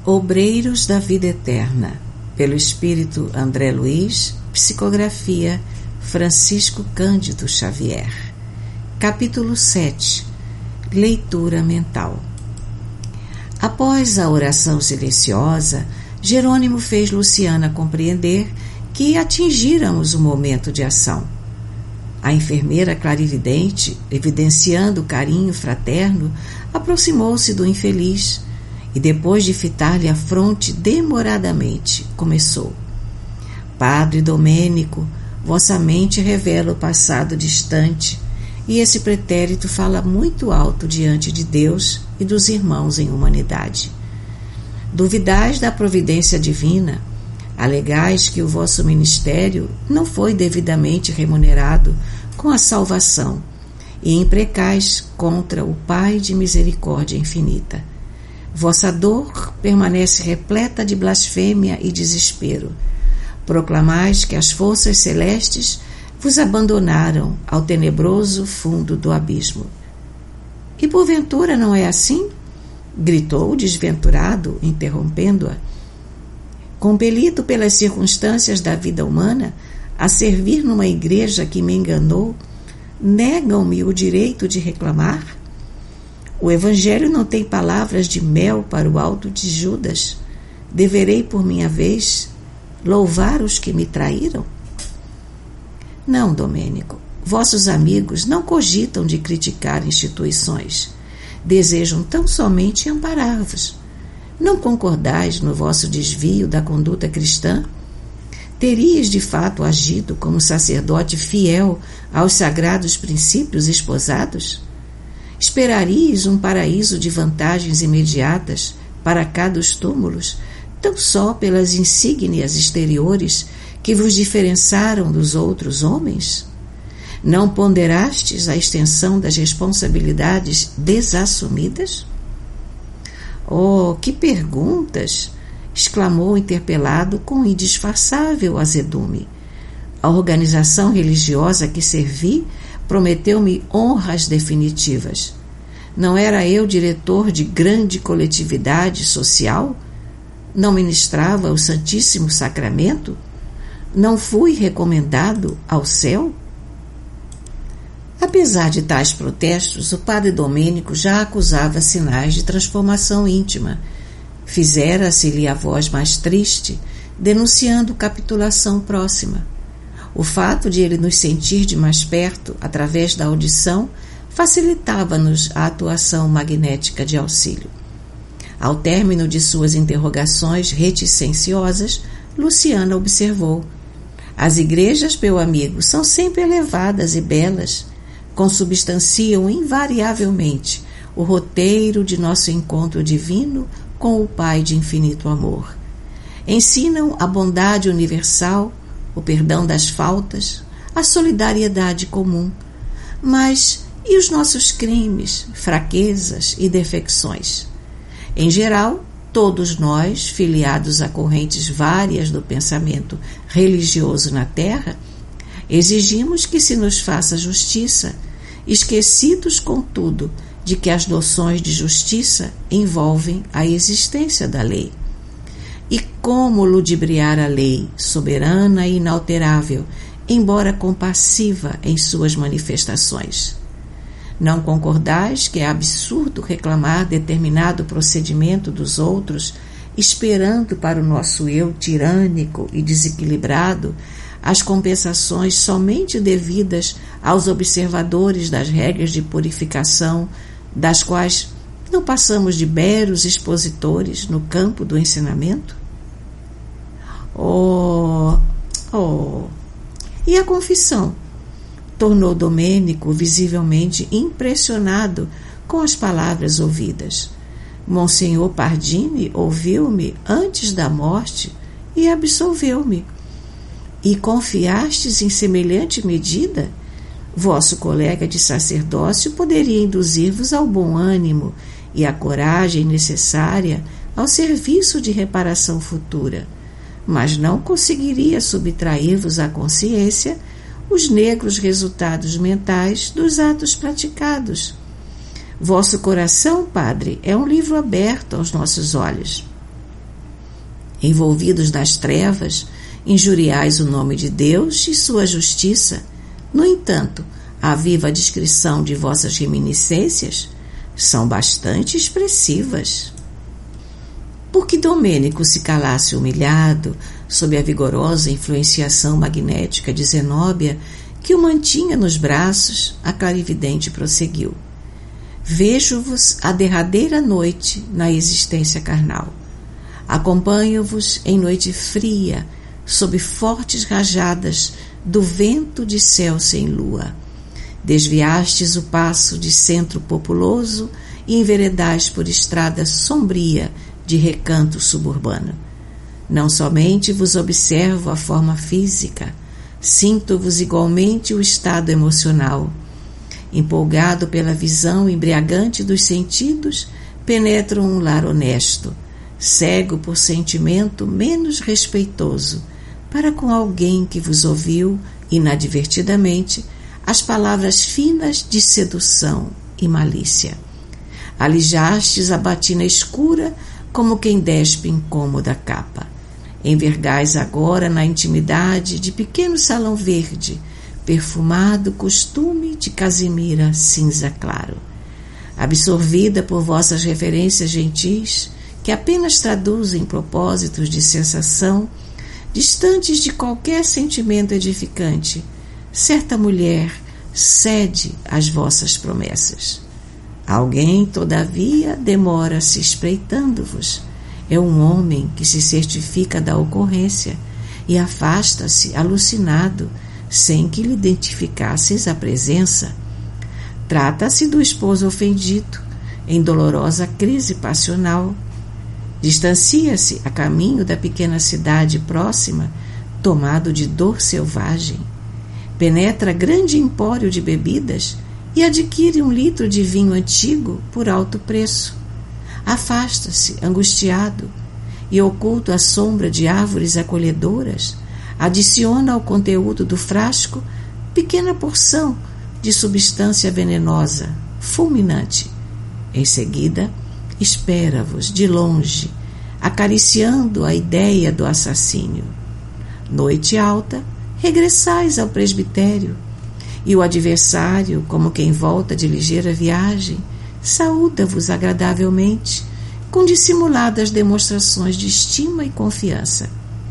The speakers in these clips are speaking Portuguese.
Obreiros da Vida Eterna, pelo Espírito André Luiz, psicografia Francisco Cândido Xavier. Capítulo 7. Leitura mental. Após a oração silenciosa, Jerônimo fez Luciana compreender que atingíramos o momento de ação. A enfermeira clarividente, evidenciando carinho fraterno, aproximou-se do infeliz e, depois de fitar-lhe a fronte demoradamente, começou: Padre Domênico, vossa mente revela o passado distante, e esse pretérito fala muito alto diante de Deus e dos irmãos em humanidade. Duvidais da providência divina, alegais que o vosso ministério não foi devidamente remunerado com a salvação e imprecais contra o Pai de misericórdia infinita. Vossa dor permanece repleta de blasfêmia e desespero. Proclamais que as forças celestes vos abandonaram ao tenebroso fundo do abismo. E porventura não é assim? Gritou o desventurado, interrompendo-a. Compelido pelas circunstâncias da vida humana a servir numa igreja que me enganou, negam-me o direito de reclamar? O Evangelho não tem palavras de mel para o alto de Judas. Deverei, por minha vez, louvar os que me traíram? Não, Domênico. Vossos amigos não cogitam de criticar instituições. Desejam tão somente amparar-vos. Não concordais no vosso desvio da conduta cristã? Terias de fato agido como sacerdote fiel aos sagrados princípios esposados? Esperarias um paraíso de vantagens imediatas para cá dos túmulos, tão só pelas insígnias exteriores que vos diferenciaram dos outros homens? Não ponderastes a extensão das responsabilidades desassumidas? Oh, que perguntas! Exclamou interpelado com indisfarçável azedume. A organização religiosa que servi prometeu-me honras definitivas. Não era eu diretor de grande coletividade social? Não ministrava o Santíssimo Sacramento? Não fui recomendado ao céu? Apesar de tais protestos, o padre Domênico já acusava sinais de transformação íntima. Fizera-se-lhe a voz mais triste, denunciando capitulação próxima. O fato de ele nos sentir de mais perto, através da audição, facilitava-nos a atuação magnética de auxílio. Ao término de suas interrogações reticenciosas, Luciana observou: as igrejas, meu amigo, são sempre elevadas e belas, consubstanciam invariavelmente o roteiro de nosso encontro divino com o Pai de infinito amor. Ensinam a bondade universal, o perdão das faltas, a solidariedade comum. Mas e os nossos crimes, fraquezas e defecções? Em geral, todos nós, filiados a correntes várias do pensamento religioso na Terra, exigimos que se nos faça justiça, esquecidos, contudo, de que as noções de justiça envolvem a existência da lei. E como ludibriar a lei, soberana e inalterável, embora compassiva em suas manifestações? Não concordais que é absurdo reclamar determinado procedimento dos outros, esperando para o nosso eu tirânico e desequilibrado as compensações somente devidas aos observadores das regras de purificação, das quais não passamos de meros expositores no campo do ensinamento? E a confissão? Tornou Domênico visivelmente impressionado com as palavras ouvidas. Monsenhor Pardini ouviu-me antes da morte e absolveu-me. E confiastes em semelhante medida? Vosso colega de sacerdócio poderia induzir-vos ao bom ânimo e à coragem necessária ao serviço de reparação futura, mas não conseguiria subtrair-vos à consciência os negros resultados mentais dos atos praticados. Vosso coração, Padre, é um livro aberto aos nossos olhos. Envolvidos nas trevas, injuriais o nome de Deus e sua justiça. No entanto, a viva descrição de vossas reminiscências são bastante expressivas. Por que Domênico se calasse humilhado sob a vigorosa influenciação magnética de Zenóbia, que o mantinha nos braços, a clarividente prosseguiu. Vejo-vos a derradeira noite na existência carnal. Acompanho-vos em noite fria, sob fortes rajadas do vento de céu sem lua. Desviastes o passo de centro populoso e enveredais por estrada sombria de recanto suburbano. Não somente vos observo a forma física, sinto-vos igualmente o estado emocional. Empolgado pela visão embriagante dos sentidos, penetro um lar honesto, cego por sentimento menos respeitoso, para com alguém que vos ouviu, inadvertidamente, as palavras finas de sedução e malícia. Alijastes a batina escura como quem despe incômoda capa. Envergais agora na intimidade de pequeno salão verde, perfumado costume de casimira cinza claro. Absorvida por vossas referências gentis, que apenas traduzem propósitos de sensação, distantes de qualquer sentimento edificante, certa mulher cede às vossas promessas. Alguém, todavia, demora-se espreitando-vos. É um homem que se certifica da ocorrência e afasta-se alucinado, sem que lhe identificasseis a presença. Trata-se do esposo ofendido, em dolorosa crise passional. Distancia-se a caminho da pequena cidade próxima, tomado de dor selvagem. Penetra grande empório de bebidas e adquire 1 litro de vinho antigo por alto preço. Afasta-se, angustiado, e oculto à sombra de árvores acolhedoras, adiciona ao conteúdo do frasco pequena porção de substância venenosa, fulminante. Em seguida, espera-vos de longe, acariciando a ideia do assassínio. Noite alta, regressais ao presbitério, e o adversário, como quem volta de ligeira viagem, saúda-vos agradavelmente, com dissimuladas demonstrações de estima e confiança.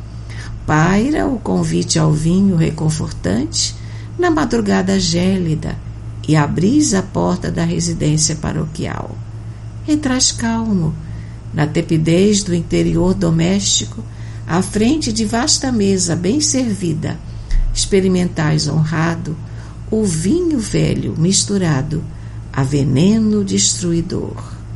Paira o convite ao vinho reconfortante na madrugada gélida e abris a porta da residência paroquial. Entrais calmo, na tepidez do interior doméstico, à frente de vasta mesa bem servida, experimentais honrado o vinho velho misturado a veneno destruidor.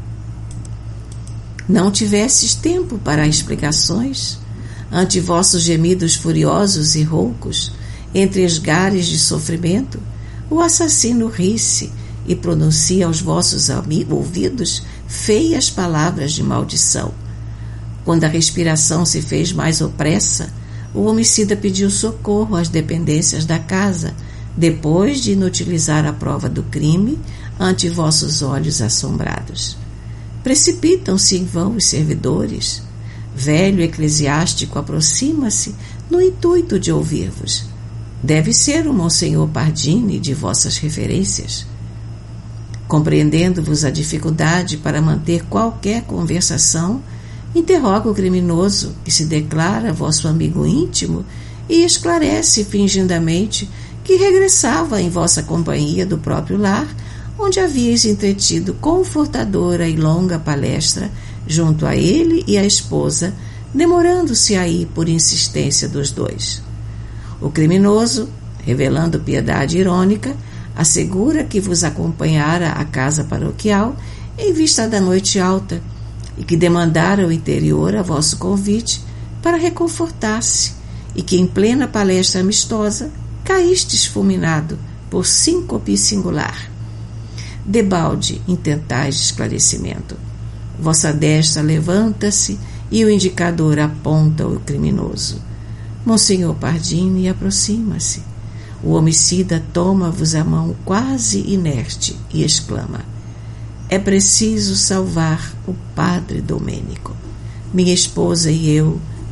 Não tivesses tempo para explicações? Ante vossos gemidos furiosos e roucos, entre esgares de sofrimento, o assassino ri-se e pronuncia aos vossos ouvidos feias palavras de maldição. Quando a respiração se fez mais opressa, o homicida pediu socorro às dependências da casa, depois de inutilizar a prova do crime ante vossos olhos assombrados. Precipitam-se em vão os servidores. Velho eclesiástico aproxima-se no intuito de ouvir-vos. Deve ser o Monsenhor Pardini de vossas referências. Compreendendo-vos a dificuldade para manter qualquer conversação, interroga o criminoso, que se declara vosso amigo íntimo e esclarece fingidamente que regressava em vossa companhia do próprio lar, onde havíeis entretido confortadora e longa palestra junto a ele e à esposa, demorando-se aí por insistência dos dois. O criminoso, revelando piedade irônica, assegura que vos acompanhara à casa paroquial em vista da noite alta e que demandara o interior a vosso convite para reconfortar-se e que em plena palestra amistosa caístes fulminado por síncope singular. Debalde intentais esclarecimento. Vossa destra levanta-se e o indicador aponta o criminoso. Monsenhor Pardini aproxima-se. O homicida toma-vos a mão quase inerte e exclama: é preciso salvar o padre Domênico. Minha esposa e eu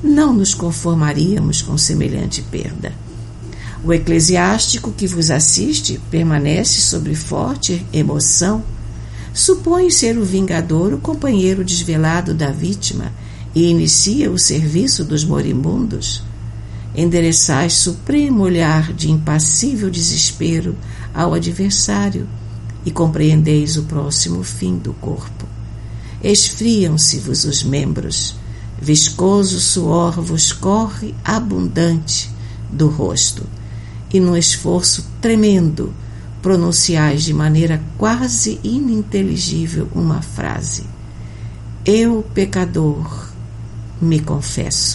não nos conformaríamos com semelhante perda. O eclesiástico que vos assiste permanece sob forte emoção. Supõe ser o vingador o companheiro desvelado da vítima e inicia o serviço dos moribundos. Endereçais supremo olhar de impassível desespero ao adversário e compreendeis o próximo fim do corpo. Esfriam-se-vos os membros, viscoso suor vos corre abundante do rosto, e num esforço tremendo pronunciais de maneira quase ininteligível uma frase: eu, pecador, me confesso.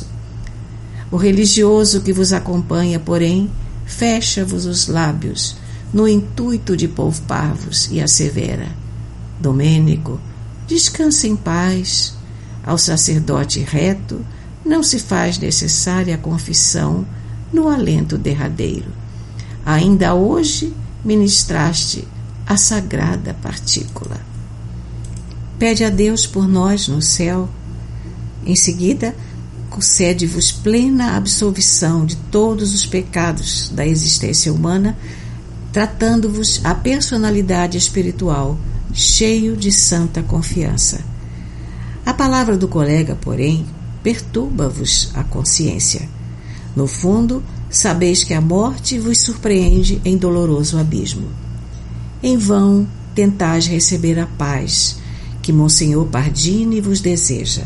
O religioso que vos acompanha, porém, fecha-vos os lábios no intuito de poupar-vos e assevera: Domênico, descansa em paz. Ao sacerdote reto não se faz necessária a confissão no alento derradeiro. Ainda hoje ministraste a sagrada partícula. Pede a Deus por nós no céu. Em seguida, concede-vos plena absolvição de todos os pecados da existência humana, tratando-vos a personalidade espiritual, cheio de santa confiança. A palavra do colega, porém, perturba-vos a consciência. No fundo, sabeis que a morte vos surpreende em doloroso abismo. Em vão tentais receber a paz que Monsenhor Pardini vos deseja.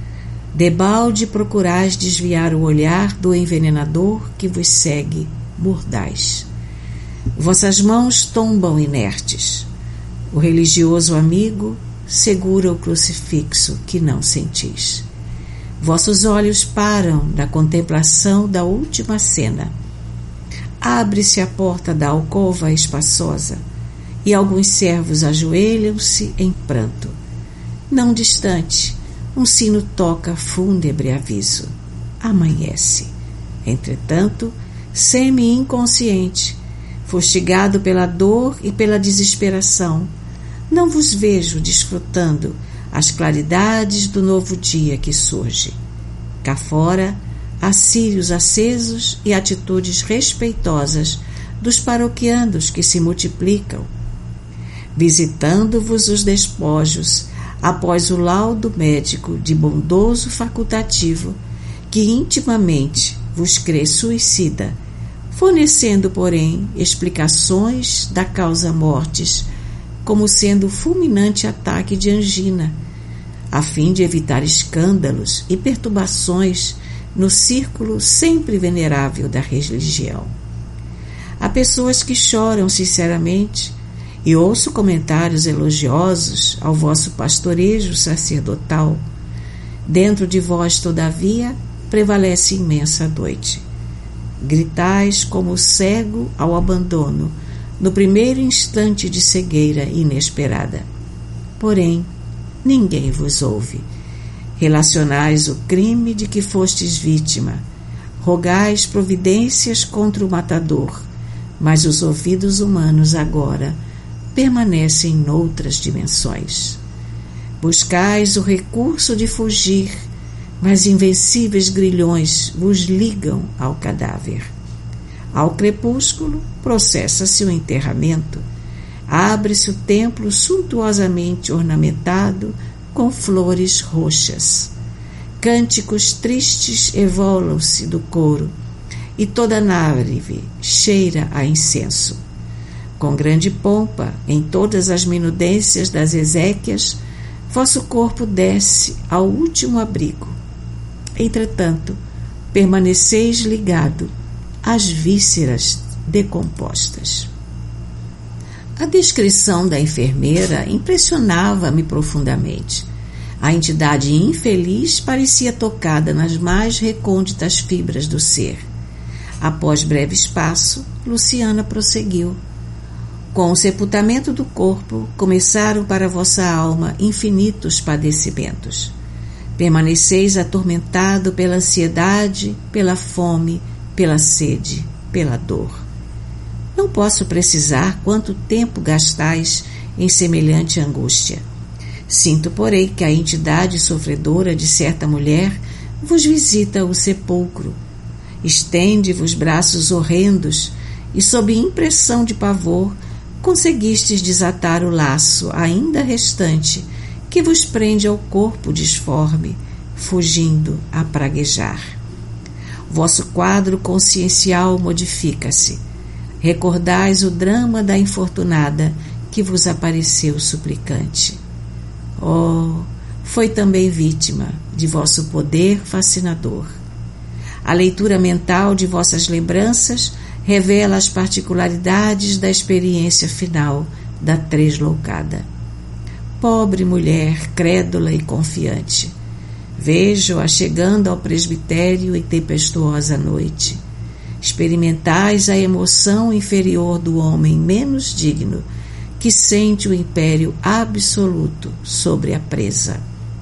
Debalde procurais desviar o olhar do envenenador que vos segue mordaz. Vossas mãos tombam inertes. O religioso amigo segura o crucifixo que não sentis. Vossos olhos param da contemplação da última cena. Abre-se a porta da alcova espaçosa e alguns servos ajoelham-se em pranto. Não distante, um sino toca fúnebre aviso. Amanhece. Entretanto, semi-inconsciente, fustigado pela dor e pela desesperação, não vos vejo desfrutando as claridades do novo dia que surge. Cá fora, há círios acesos e atitudes respeitosas dos paroquianos que se multiplicam, visitando-vos os despojos após o laudo médico de bondoso facultativo que intimamente vos crê suicida, fornecendo, porém, explicações da causa mortis como sendo fulminante ataque de angina, a fim de evitar escândalos e perturbações no círculo sempre venerável da religião. Há pessoas que choram sinceramente e ouço comentários elogiosos ao vosso pastorejo sacerdotal. Dentro de vós, todavia, prevalece imensa noite. Gritais como o cego ao abandono, no primeiro instante de cegueira inesperada. Porém, ninguém vos ouve. Relacionais o crime de que fostes vítima. Rogais providências contra o matador, mas os ouvidos humanos agora permanecem noutras dimensões. Buscais o recurso de fugir, mas invencíveis grilhões vos ligam ao cadáver. Ao crepúsculo, processa-se o enterramento. Abre-se o templo suntuosamente ornamentado com flores roxas. Cânticos tristes evolam-se do coro, e toda a nave cheira a incenso. Com grande pompa, em todas as minudências das exéquias, vosso corpo desce ao último abrigo. Entretanto, permaneceis ligado às vísceras decompostas. A descrição da enfermeira impressionava-me profundamente. A entidade infeliz parecia tocada nas mais recônditas fibras do ser. Após breve espaço, Luciana prosseguiu. Com o sepultamento do corpo, começaram para vossa alma infinitos padecimentos. Permaneceis atormentado pela ansiedade, pela fome, pela sede, pela dor. Não posso precisar quanto tempo gastais em semelhante angústia. Sinto, porém, que a entidade sofredora de certa mulher vos visita o sepulcro. Estende-vos braços horrendos e, sob impressão de pavor, conseguistes desatar o laço ainda restante que vos prende ao corpo disforme, fugindo a praguejar. Vosso quadro consciencial modifica-se. Recordais o drama da infortunada que vos apareceu suplicante. Oh, foi também vítima de vosso poder fascinador. A leitura mental de vossas lembranças revela as particularidades da experiência final da tresloucada. Pobre mulher, crédula e confiante, vejo-a chegando ao presbitério em tempestuosa noite. Experimentais a emoção inferior do homem menos digno, que sente o império absoluto sobre a presa.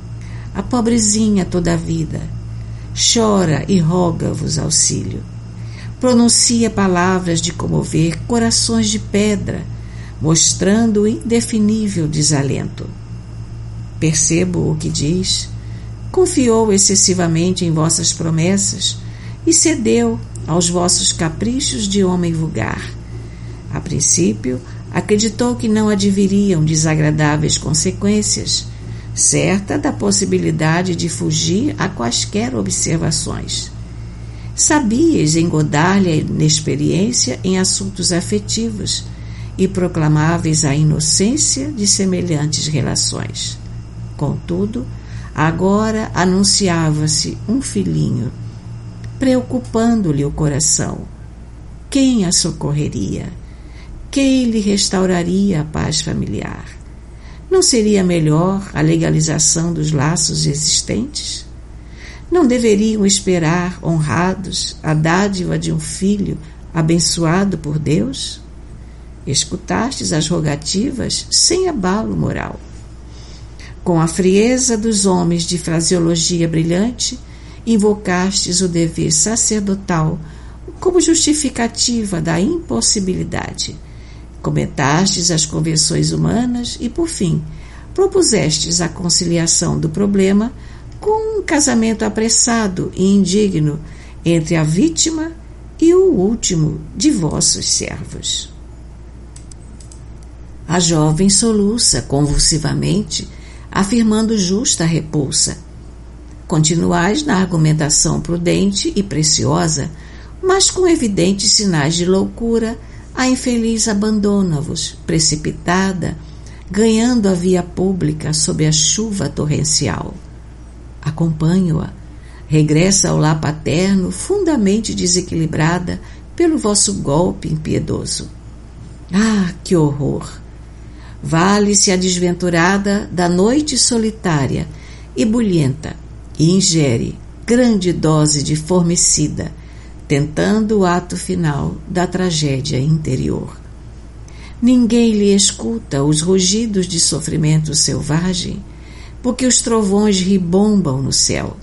A pobrezinha toda a vida chora e roga-vos auxílio. Pronuncia palavras de comover corações de pedra, mostrando o indefinível desalento. Percebo o que diz. Confiou excessivamente em vossas promessas e cedeu aos vossos caprichos de homem vulgar. A princípio, acreditou que não adviriam desagradáveis consequências, certa da possibilidade de fugir a quaisquer observações. Sabíeis engodar-lhe a inexperiência em assuntos afetivos e proclamáveis a inocência de semelhantes relações. Contudo, agora anunciava-se um filhinho, preocupando-lhe o coração. Quem a socorreria? Quem lhe restauraria a paz familiar? Não seria melhor a legalização dos laços existentes? Não deveriam esperar, honrados, a dádiva de um filho abençoado por Deus? Escutastes as rogativas sem abalo moral. Com a frieza dos homens de fraseologia brilhante, invocastes o dever sacerdotal como justificativa da impossibilidade. Comentastes as convenções humanas e, por fim, propusestes a conciliação do problema com um casamento apressado e indigno entre a vítima e o último de vossos servos. A jovem soluça convulsivamente, afirmando justa repulsa. Continuais na argumentação prudente e preciosa, mas com evidentes sinais de loucura, a infeliz abandona-vos, precipitada, ganhando a via pública sob a chuva torrencial. Acompanho-a, regressa ao lar paterno fundamente desequilibrada pelo vosso golpe impiedoso. Ah, que horror! Vale-se a desventurada da noite solitária e bulhenta e ingere grande dose de formicida, tentando o ato final da tragédia interior. Ninguém lhe escuta os rugidos de sofrimento selvagem, porque os trovões ribombam no céu.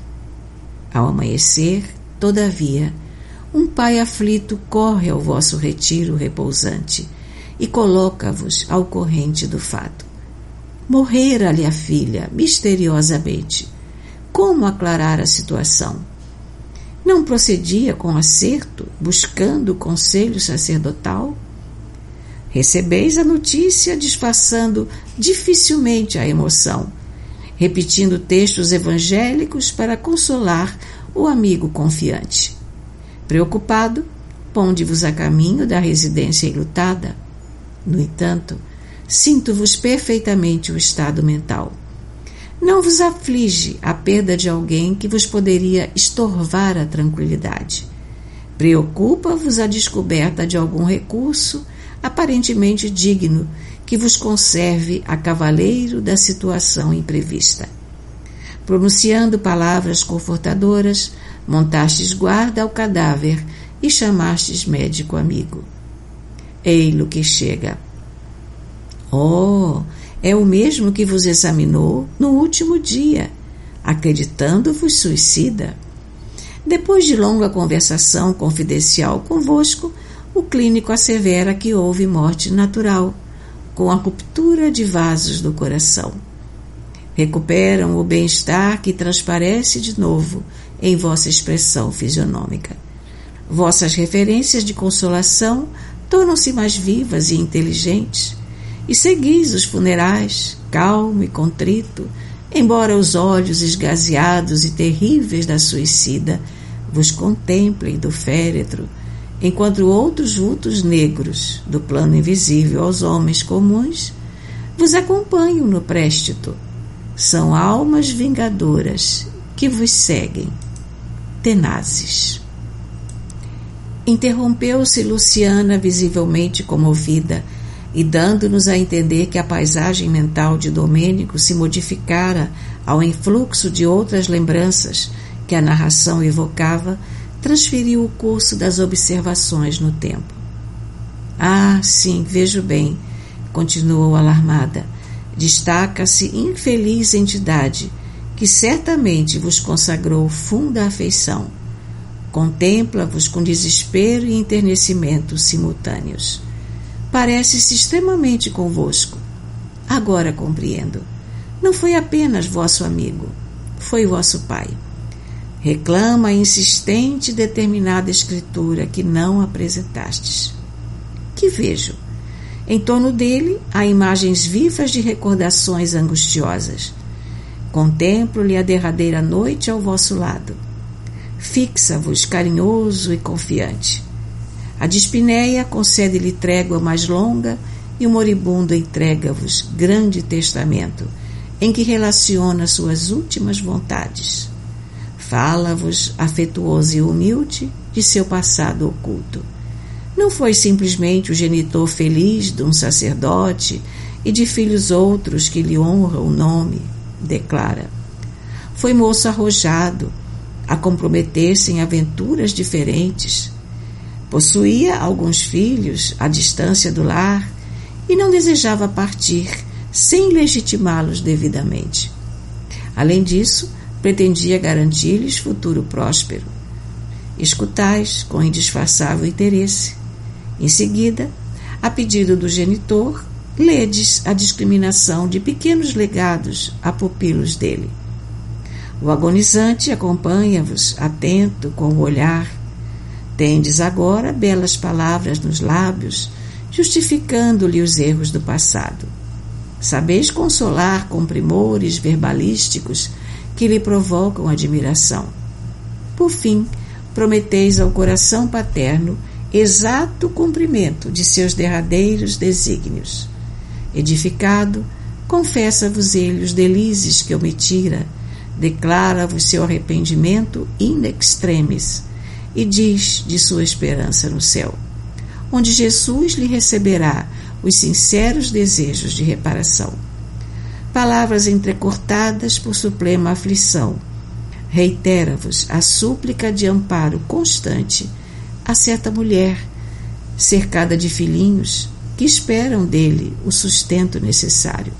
Ao amanhecer, todavia, um pai aflito corre ao vosso retiro repousante e coloca-vos ao corrente do fato. Morrera-lhe a filha, misteriosamente. Como aclarar a situação? Não procedia com acerto, buscando o conselho sacerdotal? Recebeis a notícia disfarçando dificilmente a emoção, repetindo textos evangélicos para consolar o amigo confiante. Preocupado, ponde-vos a caminho da residência enlutada. No entanto, sinto-vos perfeitamente o estado mental. Não vos aflige a perda de alguém que vos poderia estorvar a tranquilidade. Preocupa-vos a descoberta de algum recurso aparentemente digno que vos conserve a cavaleiro da situação imprevista. Pronunciando palavras confortadoras, montastes guarda ao cadáver e chamastes médico amigo. Ei-lo que chega. Oh, é o mesmo que vos examinou no último dia, acreditando-vos suicida. Depois de longa conversação confidencial convosco, o clínico assevera que houve morte natural, com a ruptura de vasos do coração. recuperam o bem-estar que transparece de novo em vossa expressão fisionômica. Vossas referências de consolação tornam-se mais vivas e inteligentes, e seguis os funerais, calmo e contrito, embora os olhos esgazeados e terríveis da suicida vos contemplem do féretro, enquanto outros vultos negros, do plano invisível aos homens comuns, vos acompanham no préstito. São almas vingadoras que vos seguem, tenazes. Interrompeu-se Luciana, visivelmente comovida, e dando-nos a entender que a paisagem mental de Domênico se modificara ao influxo de outras lembranças que a narração evocava, transferiu o curso das observações no tempo. Ah, sim, vejo bem, continuou alarmada, destaca-se infeliz entidade que certamente vos consagrou funda afeição. Contempla-vos com desespero e enternecimento simultâneos. Parece-se extremamente convosco. Agora compreendo. Não foi apenas vosso amigo, foi vosso pai. Reclama a insistente e determinada escritura que não apresentastes. Que vejo? Em torno dele há imagens vivas de recordações angustiosas. Contemplo-lhe a derradeira noite ao vosso lado. Fixa-vos carinhoso e confiante. A dispneia concede-lhe trégua mais longa e o moribundo entrega-vos grande testamento, em que relaciona suas últimas vontades. Fala-vos, afetuoso e humilde, de seu passado oculto. Não foi simplesmente o genitor feliz de um sacerdote e de filhos outros que lhe honram o nome, declara. Foi moço arrojado, a comprometer-se em aventuras diferentes. Possuía alguns filhos à distância do lar e não desejava partir sem legitimá-los devidamente. Além disso, pretendia garantir-lhes futuro próspero. Escutais com indisfarçável interesse. Em seguida, a pedido do genitor, ledes a discriminação de pequenos legados a pupilos dele. O agonizante acompanha-vos, atento, com o olhar. Tendes agora belas palavras nos lábios, justificando-lhe os erros do passado. Sabeis consolar com primores verbalísticos que lhe provocam admiração. Por fim, prometeis ao coração paterno exato cumprimento de seus derradeiros desígnios. Edificado, confessa-vos ele os delícias que omitira, declara-vos seu arrependimento in extremis e diz de sua esperança no céu, onde Jesus lhe receberá os sinceros desejos de reparação. Palavras entrecortadas por suprema aflição, reitera-vos a súplica de amparo constante a certa mulher, cercada de filhinhos, que esperam dele o sustento necessário.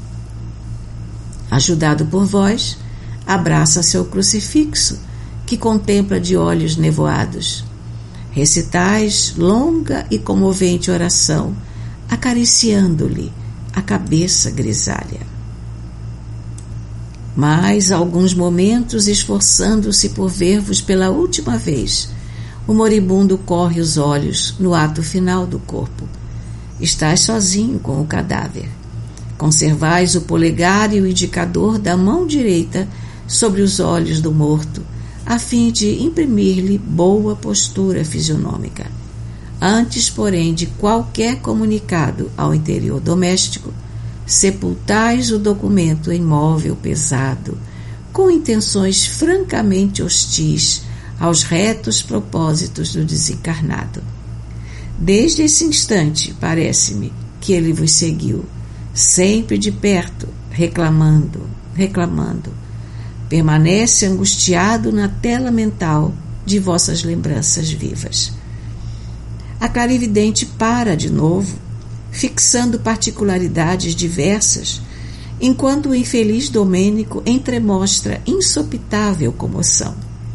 Ajudado por vós, abraça seu crucifixo, que contempla de olhos nevoados. Recitais longa e comovente oração, acariciando-lhe a cabeça grisalha. Mais alguns momentos, esforçando-se por ver-vos pela última vez, o moribundo corre os olhos no ato final do corpo. Estás sozinho com o cadáver. Conservais o polegar e o indicador da mão direita sobre os olhos do morto, a fim de imprimir-lhe boa postura fisionômica. Antes, porém, de qualquer comunicado ao interior doméstico, sepultais o documento em móvel pesado, com intenções francamente hostis aos retos propósitos do desencarnado. Desde esse instante, parece-me que ele vos seguiu, sempre de perto, reclamando. Permanece angustiado na tela mental de vossas lembranças vivas. A clarividente para de novo, fixando particularidades diversas, enquanto o infeliz Domênico entremostra insopitável comoção.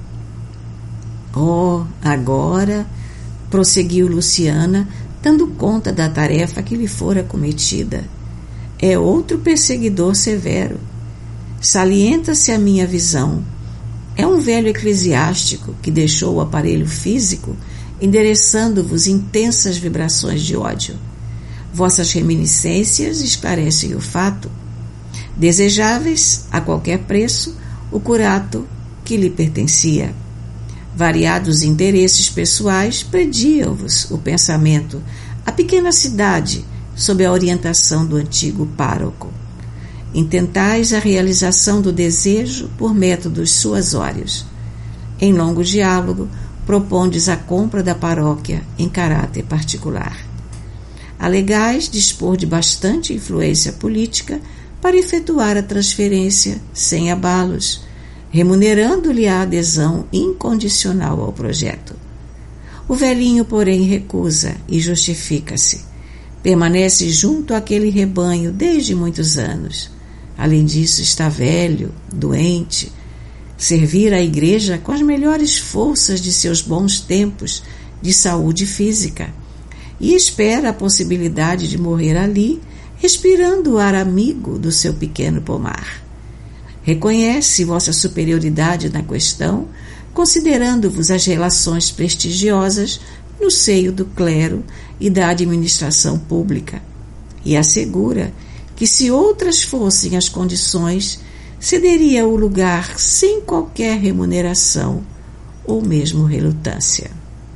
Oh, agora, prosseguiu Luciana, dando conta da tarefa que lhe fora cometida, é outro perseguidor severo. Salienta-se a minha visão. É um velho eclesiástico que deixou o aparelho físico endereçando-vos intensas vibrações de ódio. Vossas reminiscências esclarecem o fato. Desejáveis, a qualquer preço, o curato que lhe pertencia. Variados interesses pessoais prediam-vos o pensamento, a pequena cidade, sob a orientação do antigo pároco. Intentais a realização do desejo por métodos suasórios. Em longo diálogo, propondes a compra da paróquia em caráter particular. Alegais dispor de bastante influência política para efetuar a transferência sem abalos, remunerando-lhe a adesão incondicional ao projeto. O velhinho, porém, recusa e justifica-se. Permanece junto àquele rebanho desde muitos anos. Além disso, está velho, doente, servir à igreja com as melhores forças de seus bons tempos de saúde física e espera a possibilidade de morrer ali, respirando o ar amigo do seu pequeno pomar. Reconhece vossa superioridade na questão, considerando-vos as relações prestigiosas no seio do clero e da administração pública, e assegura que, se outras fossem as condições, cederia o lugar sem qualquer remuneração ou mesmo relutância.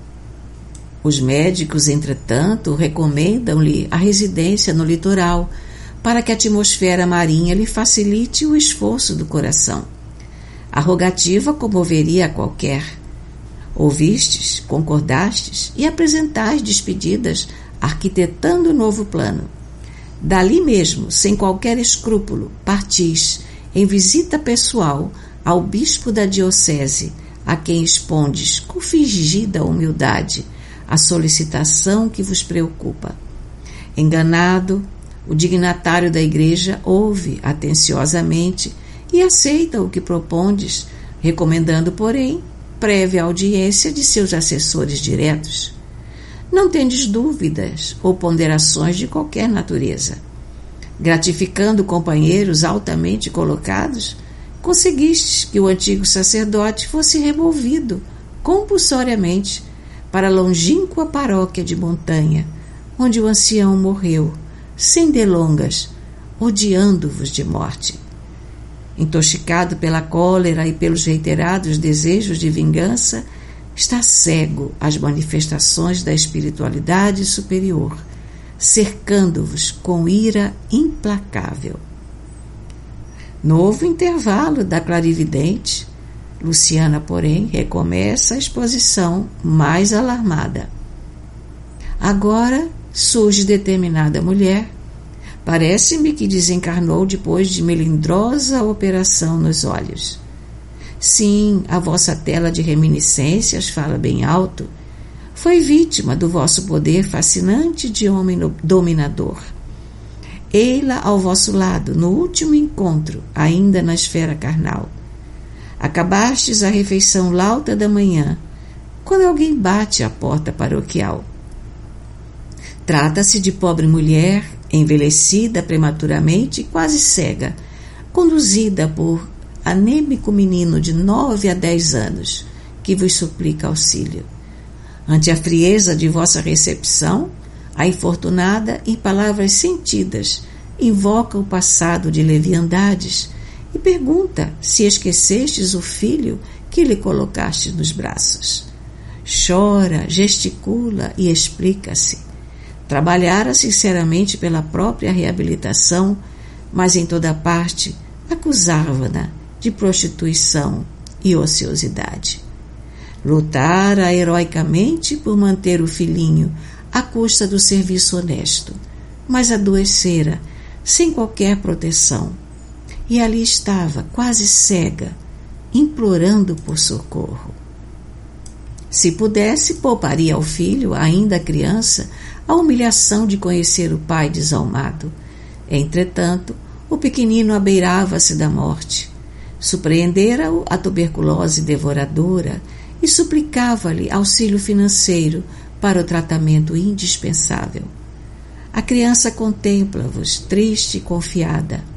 Os médicos, entretanto, recomendam-lhe a residência no litoral para que a atmosfera marinha lhe facilite o esforço do coração. A rogativa comoveria a qualquer. Ouvistes, concordastes e apresentais despedidas, arquitetando o novo plano. Dali mesmo, sem qualquer escrúpulo, partis em visita pessoal ao bispo da diocese, a quem expondes com fingida humildade a solicitação que vos preocupa. Enganado, o dignatário da igreja ouve atenciosamente e aceita o que propondes, recomendando, porém, prévia audiência de seus assessores diretos. Não tendes dúvidas ou ponderações de qualquer natureza. Gratificando companheiros altamente colocados, conseguistes que o antigo sacerdote fosse removido compulsoriamente para a longínqua paróquia de montanha, onde o ancião morreu, sem delongas, odiando-vos de morte. Intoxicado pela cólera e pelos reiterados desejos de vingança, está cego às manifestações da espiritualidade superior, cercando-vos com ira implacável. Novo intervalo da clarividente. Luciana, porém, recomeça a exposição mais alarmada. Agora surge determinada mulher. Parece-me que desencarnou depois de melindrosa operação nos olhos. Sim, a vossa tela de reminiscências fala bem alto. Foi vítima do vosso poder fascinante de homem dominador. Ei-la ao vosso lado, no último encontro, ainda na esfera carnal. Acabastes a refeição lauta da manhã, quando alguém bate à porta paroquial. Trata-se de pobre mulher, envelhecida prematuramente e quase cega, conduzida por anêmico menino de 9 a 10 anos, que vos suplica auxílio. Ante a frieza de vossa recepção, a infortunada, em palavras sentidas, invoca o passado de leviandades e pergunta se esquecestes o filho que lhe colocaste nos braços. Chora, gesticula e explica-se. Trabalhara sinceramente pela própria reabilitação, mas em toda parte acusava-na de prostituição e ociosidade. Lutara heroicamente por manter o filhinho à custa do serviço honesto, mas adoecera sem qualquer proteção, e ali estava, quase cega, implorando por socorro. Se pudesse, pouparia ao filho, ainda criança, a humilhação de conhecer o pai desalmado. Entretanto, o pequenino abeirava-se da morte. Surpreendera-o a tuberculose devoradora e suplicava-lhe auxílio financeiro para o tratamento indispensável. A criança contempla-vos, triste e confiada.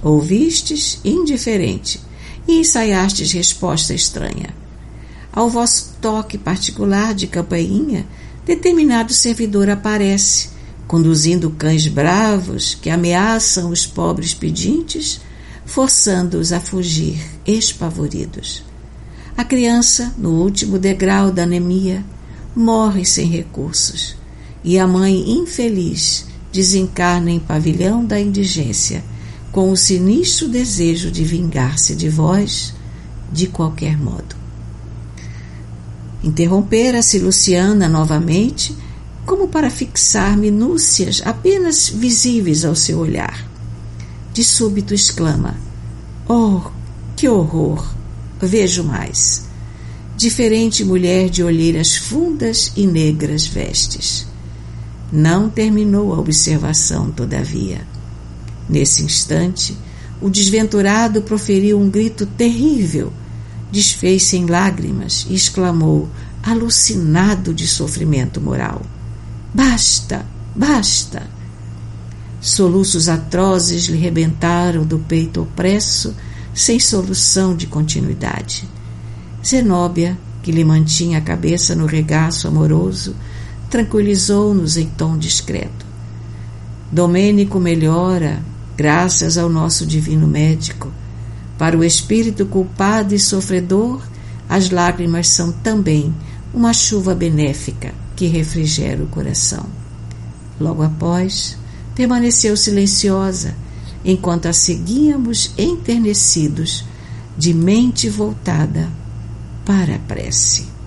Ouvistes indiferente e ensaiastes resposta estranha. Ao vosso toque particular de campainha, determinado servidor aparece, conduzindo cães bravos que ameaçam os pobres pedintes, forçando-os a fugir espavoridos. A criança, no último degrau da anemia, morre sem recursos, e a mãe infeliz desencarna em pavilhão da indigência, com o sinistro desejo de vingar-se de vós de qualquer modo. Interrompera-se Luciana novamente, como para fixar minúcias apenas visíveis ao seu olhar. De súbito exclama: "Oh, que horror! Vejo mais. Diferente mulher de olheiras fundas e negras vestes." Não terminou a observação, todavia. Nesse instante, o desventurado proferiu um grito terrível, desfez-se em lágrimas e exclamou, alucinado de sofrimento moral: "Basta! Basta!" Soluços atrozes lhe rebentaram do peito opresso, sem solução de continuidade. Zenóbia, que lhe mantinha a cabeça no regaço amoroso, tranquilizou-nos em tom discreto. "Domênico melhora, graças ao nosso divino médico. Para o espírito culpado e sofredor, as lágrimas são também uma chuva benéfica que refrigera o coração." Logo após, permaneceu silenciosa, enquanto a seguíamos enternecidos, de mente voltada para a prece.